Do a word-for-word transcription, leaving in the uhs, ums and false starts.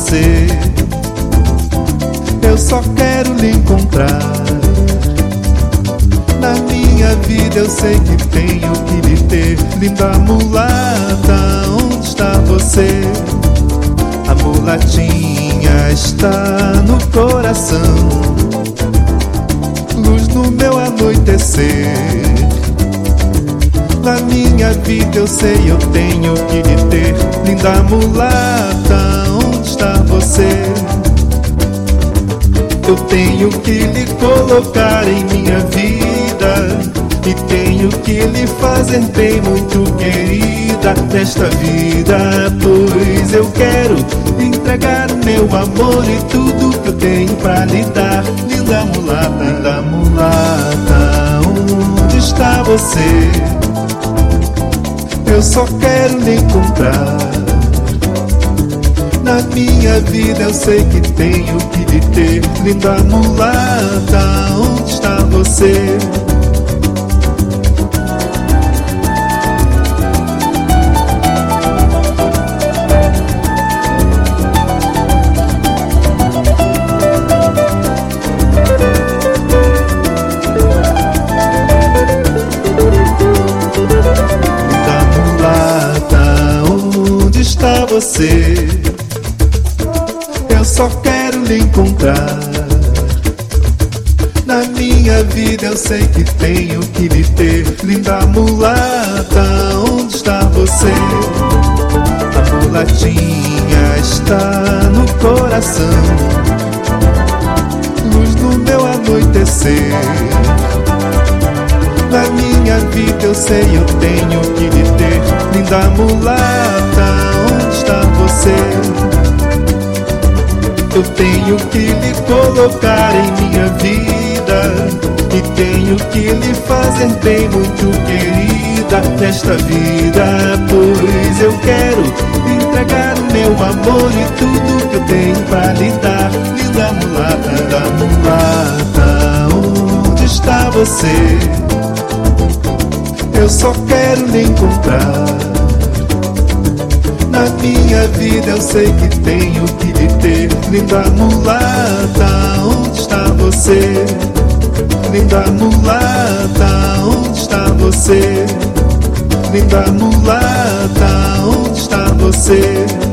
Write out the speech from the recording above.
você. Eu só quero lhe encontrar. Na minha vida eu sei que tenho que lhe ter. Linda mulata, onde está você? A mulatinha está no coração, luz no meu anoitecer. Na minha vida eu sei, eu tenho que lhe ter. Linda mulata, onde está você? Eu tenho que lhe colocar em minha vida e tenho que lhe fazer bem, muito querida, nesta vida. Pois eu quero entregar o meu amor e tudo que eu tenho pra lhe dar. Linda mulata, linda mulata, onde está você? Eu só quero lhe encontrar. Na minha vida eu sei que tenho que lhe ter. Linda mulata, onde está você? Você, eu só quero lhe encontrar. Na minha vida eu sei que tenho que lhe ter. Linda mulata, onde está você? A mulatinha está no coração, luz no meu anoitecer. Na minha vida eu sei, eu tenho que lhe ter. Linda mulata, onde está você? Eu tenho que lhe colocar em minha vida e tenho que lhe fazer bem, muito querida, nesta vida. Pois eu quero entregar o meu amor e tudo que eu tenho pra lhe dar. Linda mulata, linda mulata, onde está você? Eu só quero lhe encontrar. Na minha vida eu sei que tenho que lhe ter. Linda mulata, onde está você? Linda mulata, onde está você? Linda mulata, onde está você?